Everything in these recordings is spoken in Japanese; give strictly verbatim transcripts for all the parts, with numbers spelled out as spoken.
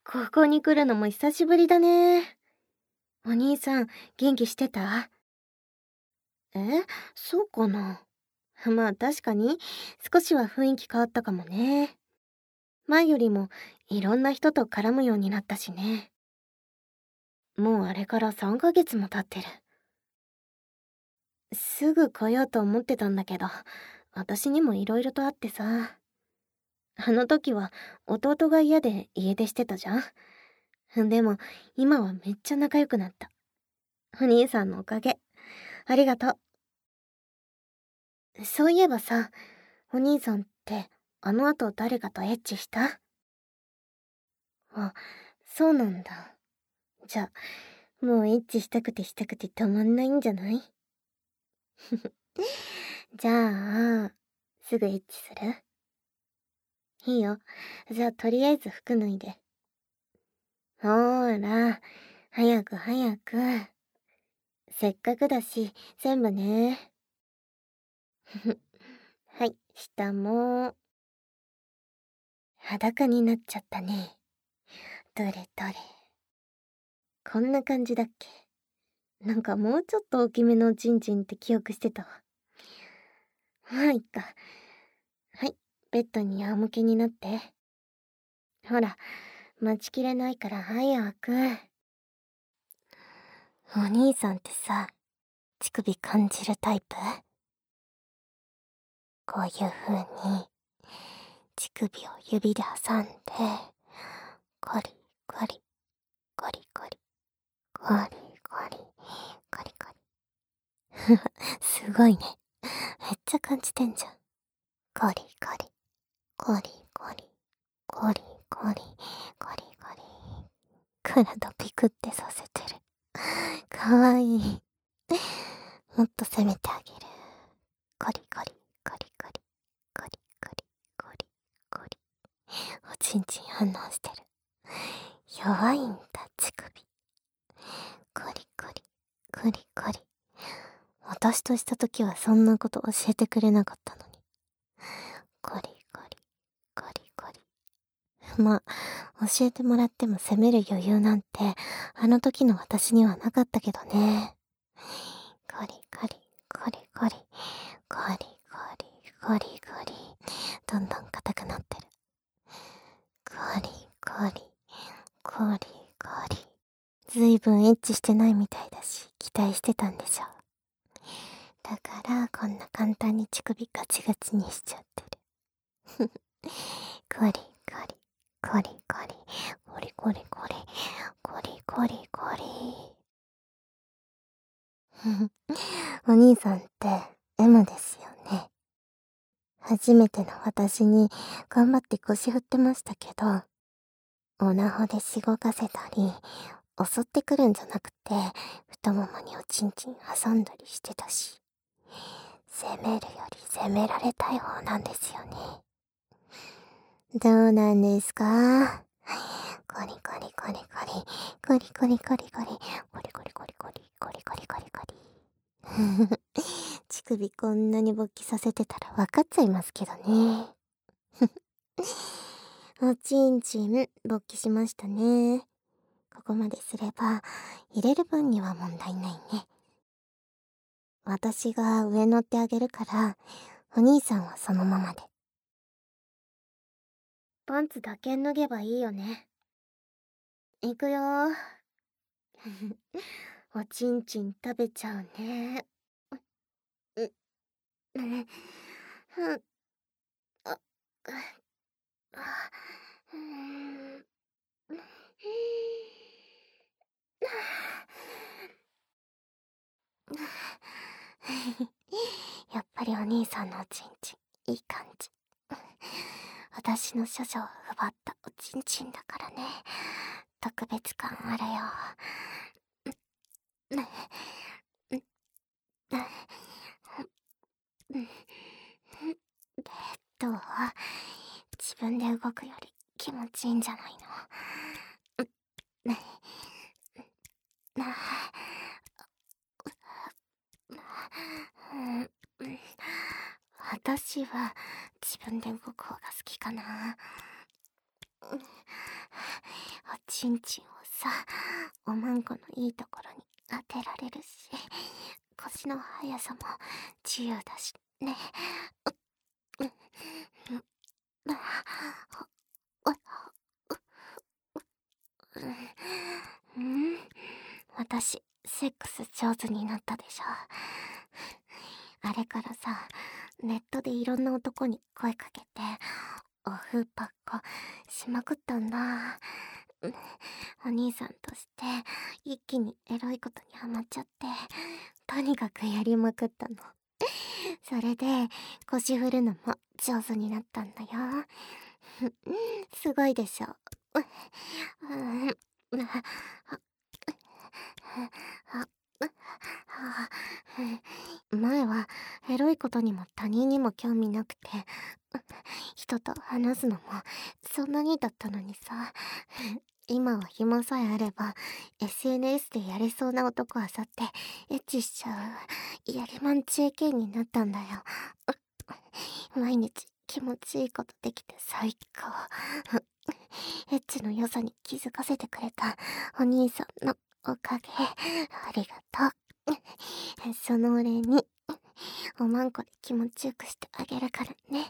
ここに来るのも久しぶりだね。お兄さん、元気してた？え、そうかな。まあ確かに、少しは雰囲気変わったかもね。前よりもいろんな人と絡むようになったしね。もうあれからさんかげつも経ってる。すぐ来ようと思ってたんだけど、私にもいろいろとあってさ。あの時は弟が嫌で家出してたじゃん。でも今はめっちゃ仲良くなった。お兄さんのおかげ。ありがとう。そういえばさ、お兄さんってあの後誰かとエッチした？あ、そうなんだ。じゃあ、もうエッチしたくてしたくてたまんないんじゃない？じゃあ、すぐエッチする？いいよ。じゃあとりあえず服脱いで。ほーら、早く早く。せっかくだし、全部ね。はい、下も。裸になっちゃったね。どれどれ。こんな感じだっけ？なんかもうちょっと大きめのチンチンって記憶してたわ。まあいっか。はい、ベッドに仰向けになって。ほら、待ちきれないから早く。お兄さんってさ、乳首感じるタイプ？こういう風に、乳首を指で挟んで、コリコリ、コリコリ、コリコリ、コリコリ。すごいね。めっちゃ感じてんじゃん。コリコリ、コリコリ、コリコリ、コリコリ。体ピクってさせてる。かわいい。もっと攻めてあげる。コリコリ、コリコリ、コリコリ、コリコリ。おちんちん反応してる。弱いんだ、乳首。コリコリ、コリコリ。私とした時はそんなこと教えてくれなかったのに。コリコリ、コリコリ。まあ、教えてもらっても責める余裕なんて、あの時の私にはなかったけどね。コリコリ、コリコリ、コリコリ、コリコリ。どんどん硬くなってる。コリコリ、コリコリ。ずいぶんエッチしてないみたいだし、期待してたんでしょ。だからこんな簡単に乳首ガチガチにしちゃってる。コリコリ、コリコリ、コリコリコリ、コリコリコリ。お兄さんって エム ですよね。初めての私に頑張って腰振ってましたけど、オナホでしごかせたり、襲ってくるんじゃなくて、太ももにおちんちん挟んだりしてたし、攻めるより攻められたい方なんですよね。どうなんですか？コリコリコリコリ、コリコリコリコリ、コリコリコリコリ、コリコリコリコリ。乳首こんなに勃起させてたら分かっちゃいますけどね。おちんちん勃起しましたね。ここまですれば入れる分には問題ないね。私が上乗ってあげるから、お兄さんはそのままで。パンツだけ脱げばいいよね。いくよー。おちんちん食べちゃうね。う、う、うん、あ、あ、うん、やっぱりお兄さんのおちんちん、いい感じ。私の処女を奪ったおちんちんだからね。特別感あるよ。どう？自分で動くより気持ちいいんじゃないの？私は自分で動く方が好きかな。おちんちんをさ、おまんこのいいところに当てられるし、腰の速さも自由だしね。う、う、う、あ、あ、うん、私、セックス上手になったでしょ。あれからさ、ネットでいろんな男に声かけて、お風パッコしまくったんだ。お兄さんとして、一気にエロいことにハマっちゃって、とにかくやりまくったの。それで、腰振るのも上手になったんだよ。すごいでしょ。前はエロいことにも他人にも興味なくて、人と話すのもそんなにだったのにさ、今は暇さえあれば エスエヌエス でやれそうな男あさってエッチしちゃうやりまん ジェーケー になったんだよ。毎日気持ちいいことできて最高。エッチの良さに気づかせてくれたお兄さんのおかげ、ありがとう。そのお礼におまんこで気持ちよくしてあげるからね。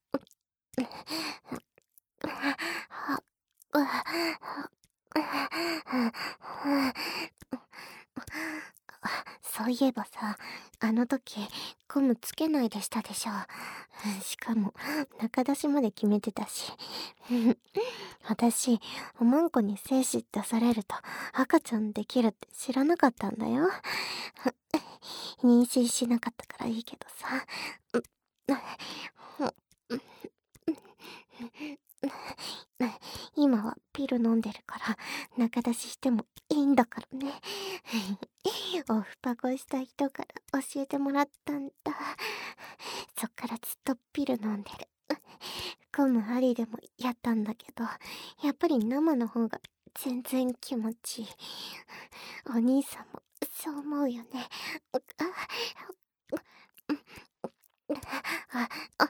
そういえばさ、あの時ゴムつけないでしたでしょ。しかも中出しまで決めてたし。私、おまんこに精子出されると赤ちゃんできるって知らなかったんだよ。妊娠しなかったからいいけどさ。今はピル飲んでるから中出ししてもいいんだからね。オフパコした人から教えてもらったんだ。そっからずっとピル飲んでる。ゴムありでもやったんだけど、やっぱり生の方が全然気持ちいい。お兄さんもそう思うよね。あ、あ、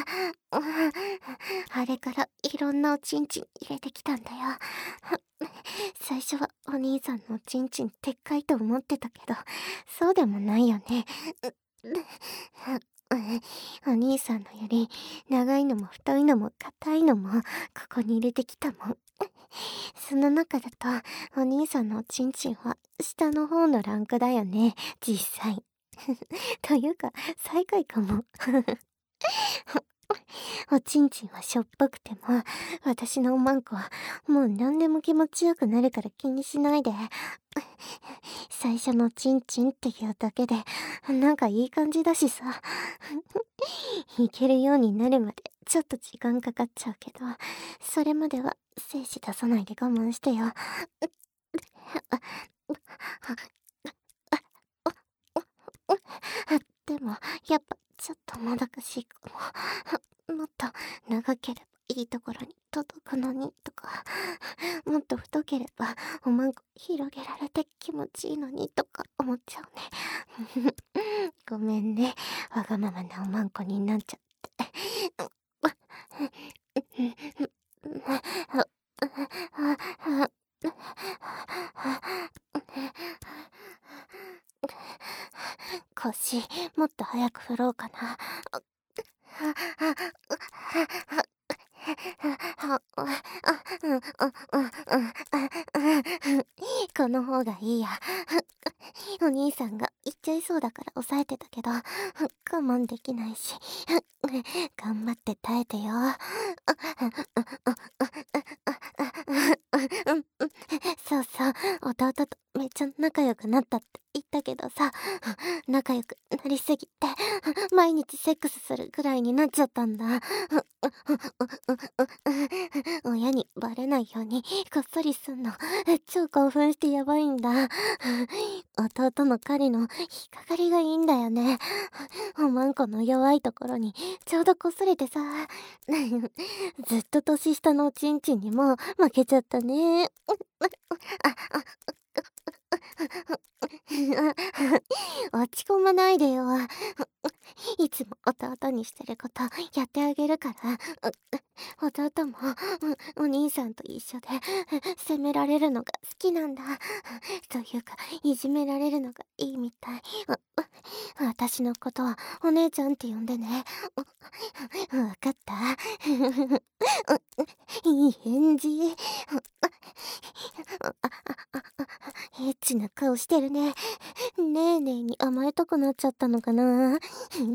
あれからいろんなおちんちん入れてきたんだよ。最初はお兄さんのおちんちんでっかいと思ってたけど、そうでもないよね。お兄さんのより長いのも太いのも硬いのもここに入れてきたもん。その中だとお兄さんのおちんちんは下の方のランクだよね、実際。というか最下位かも。おちんちんはしょっぱくても私のおまんこはもう何でも気持ちよくなるから気にしないで。最初のチンチンっていうだけでなんかいい感じだしさ。いけるようになるまでちょっと時間かかっちゃうけど、それまでは精子出さないで我慢してよ。でもやっぱちょっともどかしいかも。もっと長ければいいところに届くのにとか、もっと太ければおまんこ広げられて気持ちいいのにとか思っちゃうね。ごめんね、わがままなおまんこになっちゃって。腰もっと早く振ろうかな。この方がいいや。お兄さんが言っちゃいそうだから抑えてたけど、我慢できないし、頑張って耐えてよ。そうそう、弟とめっちゃ仲良くなったって言ったけどさ、仲良くなりすぎて毎日セックスするぐらいになっちゃったんだ。親にバレないようにこっそりすんの超興奮してやばいんだ。弟の彼の引っかかりがいいんだよね。おまんこの弱いところにちょうどこっそりてさ。ずっと年下のおちんちんにも負けちゃったね。 落ち込まないでよ。いつも弟にしてることやってあげるから。弟もお兄さんと一緒で責められるのが好きなんだ。というかいじめられるのがいいみたい。私のことはお姉ちゃんって呼んでね。わかった？いい返事。エッチな顔してるね。ねえねえに甘えたくなっちゃったのかな。もう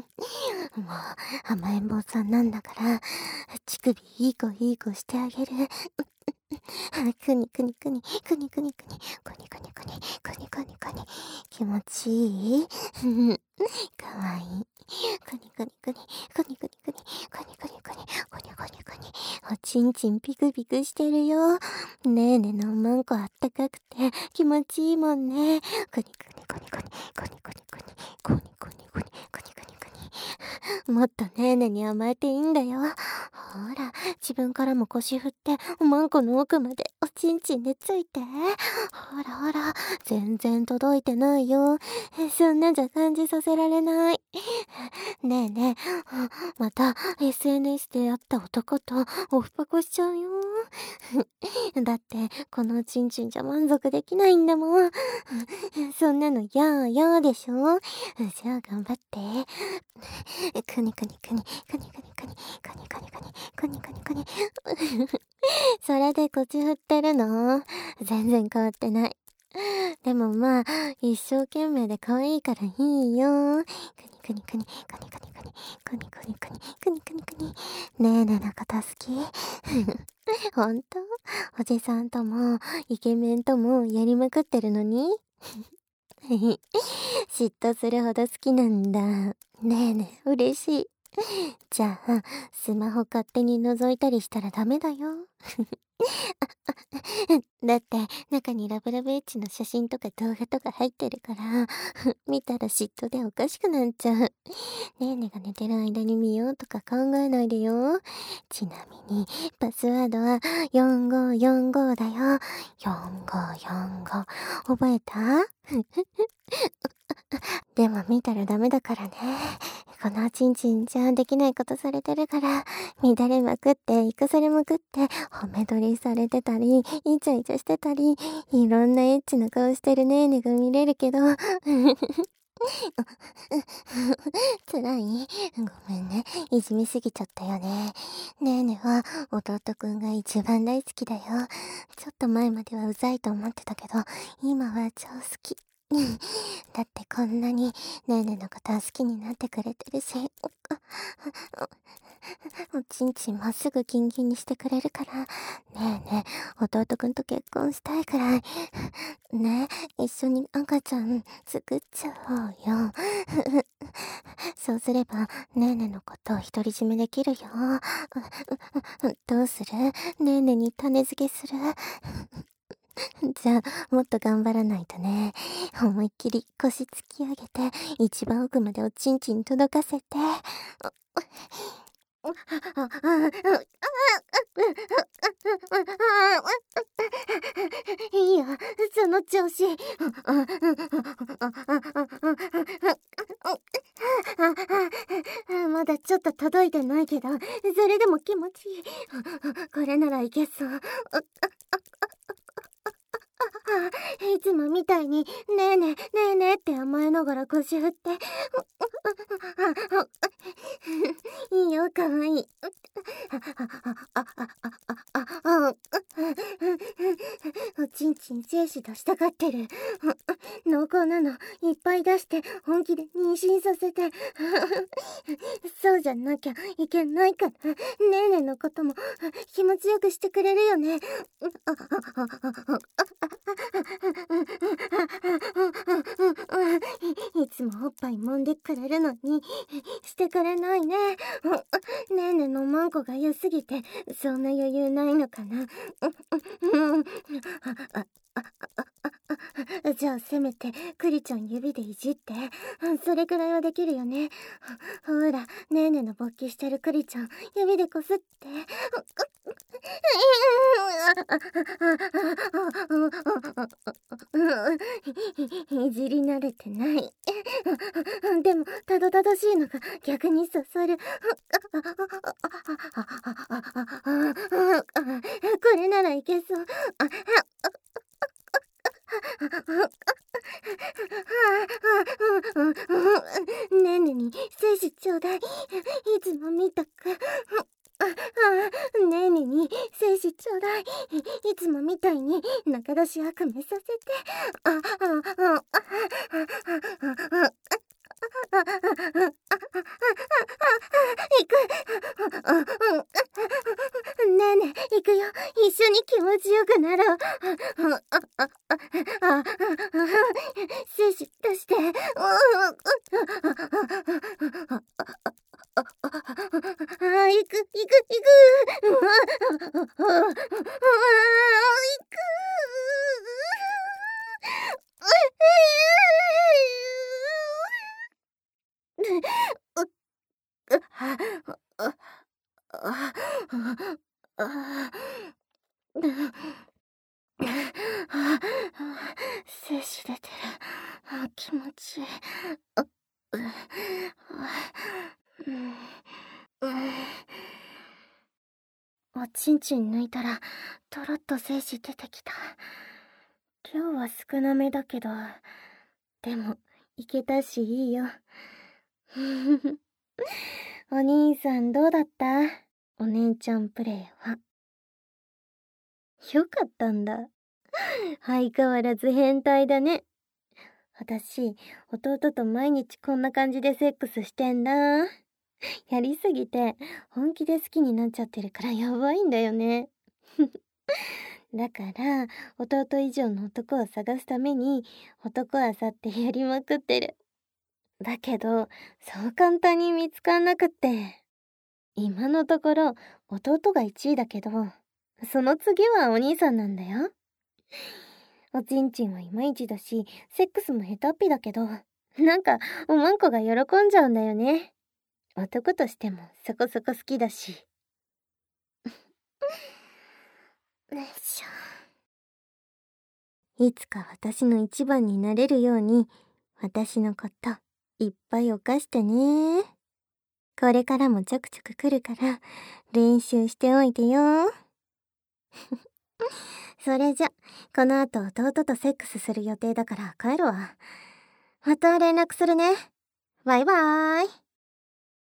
甘えん坊さんなんだから乳首いい子いい子してあげる。くにくにくにくにくにくにくにくにくにくにくにくにくに気持ちいい。かわいい。くにくにくにくにくにくにくにくにくにくにくにくにおちんちんピクピクしてるよ。ねえねえのおまんこあったかくて気持ちいいもんね。くにくにくにくにくにくにくにくにくにくにくにくにくにくにもっとねえねえに甘えていいんだよ。ほら自分からも腰振っておまんこの奥までおちんちんでついて。ほらほら全然届いてないよ。そんなんじゃ感じさせられない。ねえねえ、また エスエヌエス で会った男とオフパコしちゃうよ。だってこのおちんちんじゃ満足できないんだもん。そんなのやーやーでしょ。じゃあ頑張って。くにくにくにくにくにくにくにくにくにくにくにくにそれで口振ってるの？全然変わってない。でもまあ一生懸命で可愛いからいいよ。くにくにくにくにくにくにくにくにくにくにくにくにねえねえのこと好き？ほんと？おじさんともイケメンともやりまくってるのに嫉妬するほど好きなんだ。ねえねえ嬉しい。じゃあスマホ勝手に覗いたりしたらダメだよ。だって中にラブラブエッチの写真とか動画とか入ってるから見たら嫉妬でおかしくなっちゃう。ねえねえが寝てる間に見ようとか考えないでよ。ちなみにパスワードはよんごーよんごだよ。よんごーよんご覚えた？でも見たらダメだからね。このおちんちんじゃできないことされてるから乱れまくって生かされまくって褒め撮りされてたりイチャイチャしてたりいろんなエッチな顔してるねーねが見れるけど辛い？ごめんねいじめすぎちゃったよね。ねえねえは弟くんが一番大好きだよ。ちょっと前まではうざいと思ってたけど今は超好き。だってこんなにねえねえのこと好きになってくれてるしおちんちんまっすぐギンギンにしてくれるからねえねえ弟くんと結婚したいくらいねえ一緒に赤ちゃん作っちゃおうよそうすればねえねえのことを独り占めできるよ。どうする？ねえねえに種付けする？じゃあもっと頑張らないとね。思いっきり腰突き上げて一番奥までおちんちん届かせて。いいよその調子。まだちょっと届いてないけどそれでも気持ちいい。これならいけそう。いつもみたいにねえねえねえねえって甘えながら腰振っていいよかわいい。おちんちん精子出したがってる。濃厚なのいっぱい出して本気で妊娠させてそうじゃなきゃいけないからねえねえのことも気持ちよくしてくれるよね。いつもおっぱい揉んでくれるのにしてくれないね。ねえねえのマンコが良すぎてそんな余裕ないのかな。じゃあせめてクリちゃん指でいじって。それくらいはできるよね。ほらねえねえの勃起してるクリちゃん指でこすって。 いじり慣れてない。でもたどたどしいのが逆に刺さる。これならいけそう。ねんねに精子ちょうだい。いつも見たく。ねんねに精子ちょうだい。いつもみたいに中出し悪夢させて。行く。ねえねえ、行くよ。一緒に気持ちよくなろう。精子出して。あ、行く、行く、行く。行く。精子出てる。気持ちいい。おちんちん抜いたらとろっと精子出てきた。量は少なめだけど、でもいけたしいいよ。お兄さんどうだった？お姉ちゃんプレイは。よかったんだ。相変わらず変態だね。私、弟と毎日こんな感じでセックスしてんだ。やりすぎて本気で好きになっちゃってるからやばいんだよね。だから弟以上の男を探すために男あさってやりまくってる。だけどそう簡単に見つかんなくって。今のところ弟がいちいだけど、その次はお兄さんなんだよ。おちんちんはいまいちだし、セックスも下手っぴだけど、なんかおまんこが喜んじゃうんだよね。男としてもそこそこ好きだし。よいしょ。いつか私の一番になれるように、私のこといっぱい犯してね。これからもちょくちょく来るから練習しておいてよ。それじゃ、この後弟とセックスする予定だから帰るわ。また連絡するね。バイバーイ。